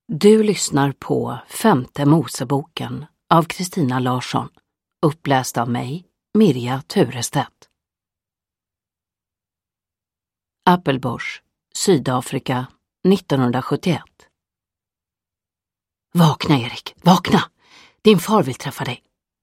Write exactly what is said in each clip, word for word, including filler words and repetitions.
Du lyssnar på Femte Moseboken av Kristina Larsson, uppläst av mig, Mirja Turestedt. Appelbush, Sydafrika, nittonhundrasjuttioett. Vakna, Erik, vakna! Din far vill träffa dig.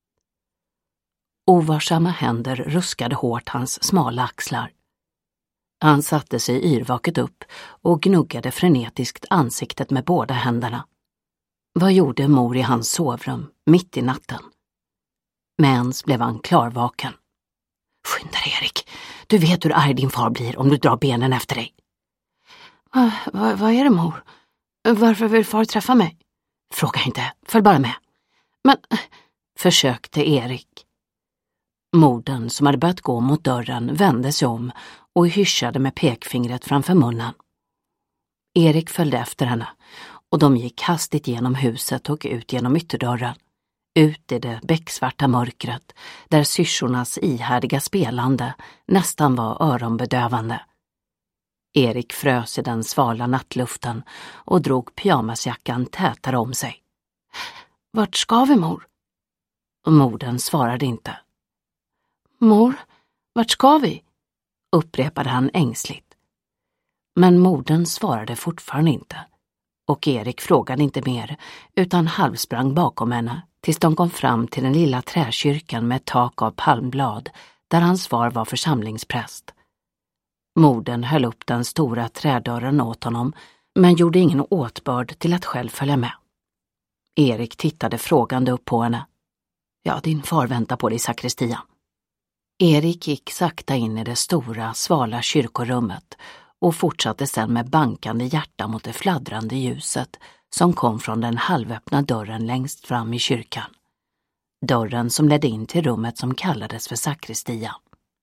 Ovarsamma händer ruskade hårt hans smala axlar. Han satte sig yrvaket upp och gnuggade frenetiskt ansiktet med båda händerna. Vad gjorde mor i hans sovrum mitt i natten? Med ens blev han klarvaken. Skynda dig, Erik. Du vet hur arg din far blir om du drar benen efter dig. Va, va, vad är det, mor? Varför vill far träffa mig? Fråga inte, följ bara med. Men, försökte Erik. Modern som hade börjat gå mot dörren vände sig om och hyschade med pekfingret framför munnen. Erik följde efter henne och de gick hastigt genom huset och ut genom ytterdörren. Ut i det becksvarta mörkret där syrsornas ihärdiga spelande nästan var öronbedövande. Erik frös i den svala nattluften och drog pyjamasjackan tätare om sig. Vart ska vi, mor? Modern svarade inte. Mor, vart ska vi? Upprepade han ängsligt. Men modern svarade fortfarande inte. Och Erik frågade inte mer utan halvsprang bakom henne tills de kom fram till den lilla träkyrkan med ett tak av palmblad där hans far var församlingspräst. Modern höll upp den stora trädörren åt honom men gjorde ingen åtbörd till att själv följa med. Erik tittade frågande upp på henne. Ja, din far väntar på dig i sakristian. Erik gick sakta in i det stora, svala kyrkorummet och fortsatte sedan med bankande hjärta mot det fladdrande ljuset som kom från den halvöppna dörren längst fram i kyrkan. Dörren som ledde in till rummet som kallades för sakristian.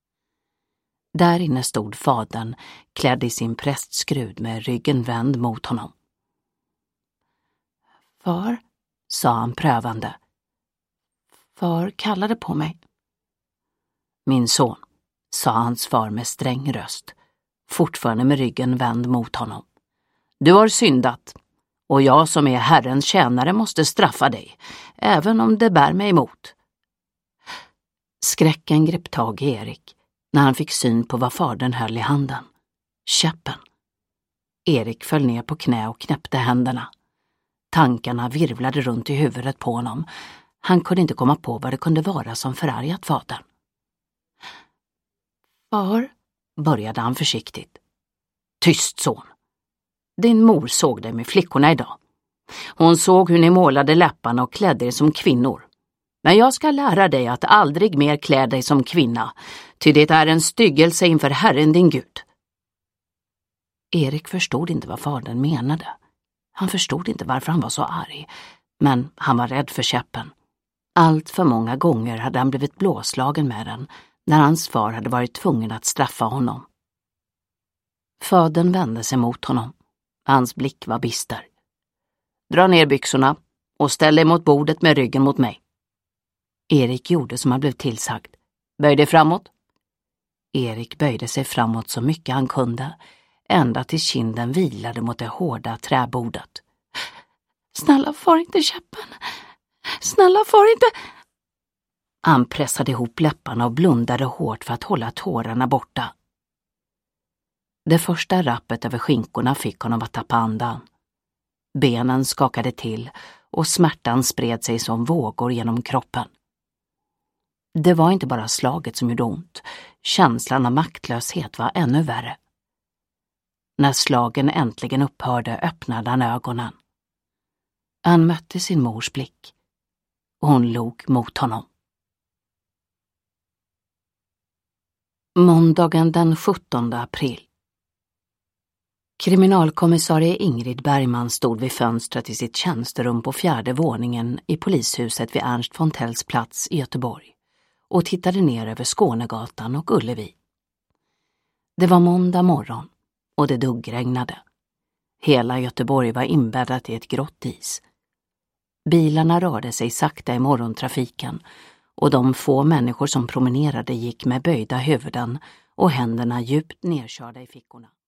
Där inne stod fadern, klädd i sin prästskrud med ryggen vänd mot honom. Far, sa han prövande. Far kallade på mig. Min son, sa hans far med sträng röst, fortfarande med ryggen vänd mot honom. Du har syndat, och jag som är Herrens tjänare måste straffa dig, även om det bär mig emot. Skräcken grep tag i Erik när han fick syn på vad fadern höll i handen. Käppen. Erik föll ner på knä och knäppte händerna. Tankarna virvlade runt i huvudet på honom. Han kunde inte komma på vad det kunde vara som förargat fadern. Far, började han försiktigt. Tyst, son. Din mor såg dig med flickorna idag. Hon såg hur ni målade läpparna och klädde er som kvinnor. Men jag ska lära dig att aldrig mer klä dig som kvinna, ty det är en styggelse inför Herren din Gud. Erik förstod inte vad fadern menade. Han förstod inte varför han var så arg, men han var rädd för käppen. Allt för många gånger hade han blivit blåslagen med den, när hans far hade varit tvungen att straffa honom. Fadern vände sig mot honom. Hans blick var bister. Dra ner byxorna och ställ dig mot bordet med ryggen mot mig. Erik gjorde som han blev tillsagd. Böj dig framåt. Erik böjde sig framåt så mycket han kunde, ända till kinden vilade mot det hårda träbordet. Snälla, far inte käppen. Snälla, far inte... Han pressade ihop läpparna och blundade hårt för att hålla tårarna borta. Det första rappet över skinkorna fick honom att tappa andan. Benen skakade till och smärtan spred sig som vågor genom kroppen. Det var inte bara slaget som gjorde ont. Känslan av maktlöshet var ännu värre. När slagen äntligen upphörde öppnade han ögonen. Han mötte sin mors blick. Hon log mot honom. Måndagen den sjuttonde april. Kriminalkommissarie Ingrid Bergman stod vid fönstret i sitt tjänsterum på fjärde våningen i polishuset vid Ernst Fontells plats i Göteborg och tittade ner över Skånegatan och Ullevi. Det var måndag morgon och det duggregnade. Hela Göteborg var inbäddat i ett grått is. Bilarna rörde sig sakta i morgontrafiken och de få människor som promenerade gick med böjda huvuden och händerna djupt nedkörda i fickorna.